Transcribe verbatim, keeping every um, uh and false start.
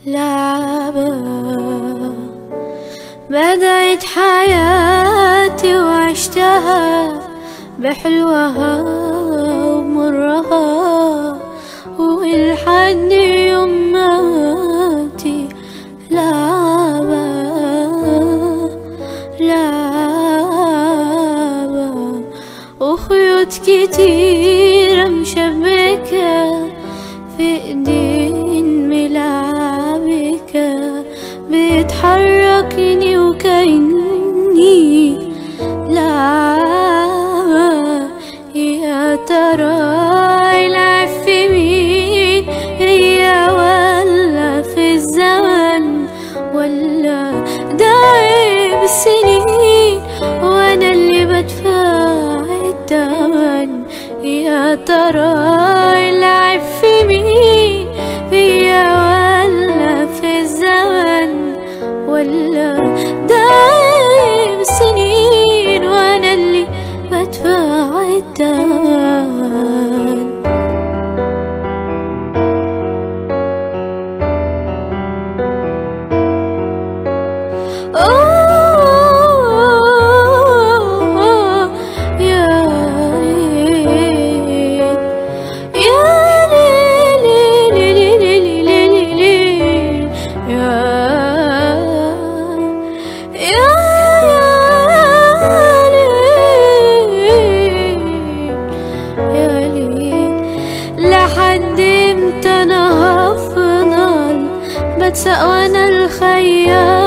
لعبة بدأت حياتي وعشتها بحلوها ومرها، ولحد يوم ماتي لعبة لعبة، وخيوط كتيرة مشبكة في ايدين ملعبكة بتحركني وكأني لعبة. يا ترى العب في مين، هي ولا في الزمن، ولا ده عيب السنين وانا اللي بدفع الثمن؟ يا ترى العب في مين، هي ولا في الزمن، ولا ده عيب السنين وانا اللي بدفع الثمن؟ لحد امتى انا هفضل بتساق وانا الخيال؟